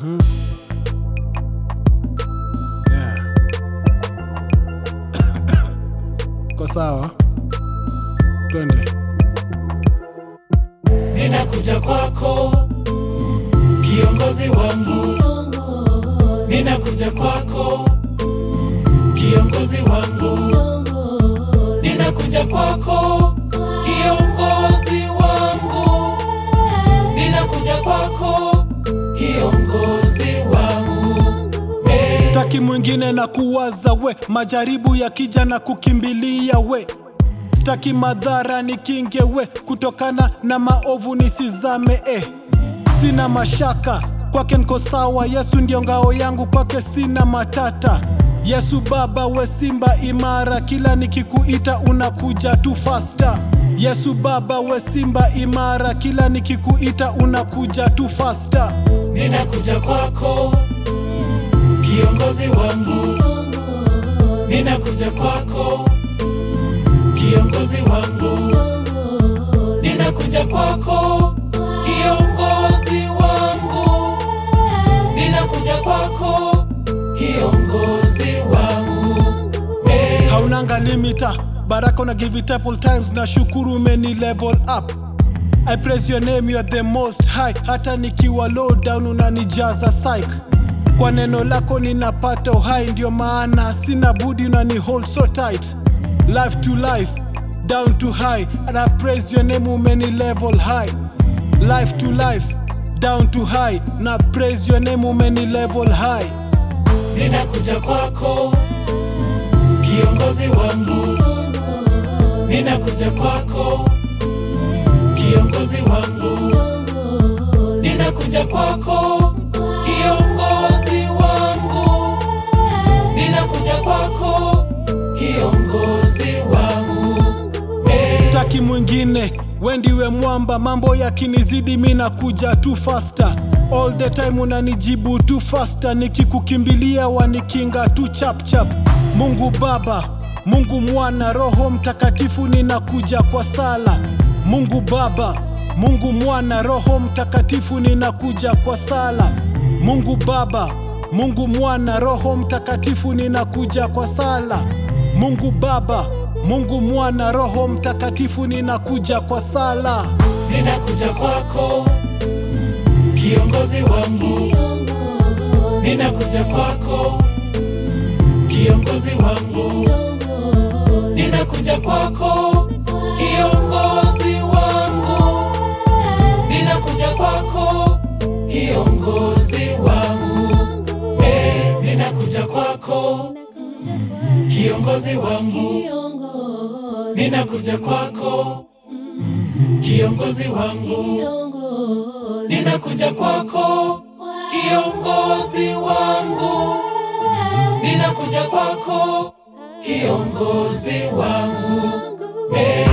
Yeah. Kwa sawa, twende. Ninakuja kwako kiongozi wangu, ninakuja kwako kiongozi wangu, ninakuja kwako kiongozi wangu, ninakuja kwako kiongozi wangu. Sitaki mwingine na kuwaza we, majaribu ya kija na kukimbilia we. Sitaki madhara nikinge we, kutokana na maovu nisizame Sina mashaka, kwake niko sawa, Yesu ndio ngao yangu, kwake sina matata. Yesu Baba we simba imara, kila nikikuita unakuja tu faster. Yesu Baba we simba imara, kila nikikuita unakuja tu faster. Ninakuja kwako kiongozi wangu, ninakuja kwako kiongozi wangu, ninakuja kwako kiongozi wangu, ninakuja kwako kiongozi wangu. Haunanga limita, baraka na give it up all times, na shukuru many level up. I praise your name, you are the most high. Hata nikiwa low down unanijaza psych. Kwa neno lako ninapata uhai, ndio maana sina budi unani hold so tight. Life to life, down to high, and I praise your name many level high. Life to life, down to high, and I praise your name many level high. Ninakuja kwako kiongozi wangu, ninakuja kwako kiongozi wangu, ninakuja kwako kiongozi wangu, ninakuja kwako kiongozi wangu. Sitaki mwingine, we ndiwe mwamba, mambo yakinizidi mimi nakuja tu faster. All the time unanijibu tu faster, nikikukimbilia wanikinga tu chap chap. Mungu Baba, Mungu Mwana, Roho Mtakatifu ninakuja kwa sala. Mungu Baba, Mungu Mwana, Roho Mtakatifu ninakuja kwa sala. Mungu Baba, Mungu Mwana, Roho Mtakatifu ninakuja kwa sala. Mungu Baba, Mungu Mwana, Roho Mtakatifu ninakuja kwa sala. Ninakuja kwako kiongozi wangu, ninakuja kwako kiongozi wangu, ninakuja kwako kiongozi wangu, ninakuja kwako kiongozi wangu. Ninakuja kwako kiongozi wangu, ninakuja kwako kiongozi wangu, ninakuja kwako kiongozi wangu, ninakuja kwako kiongozi wangu.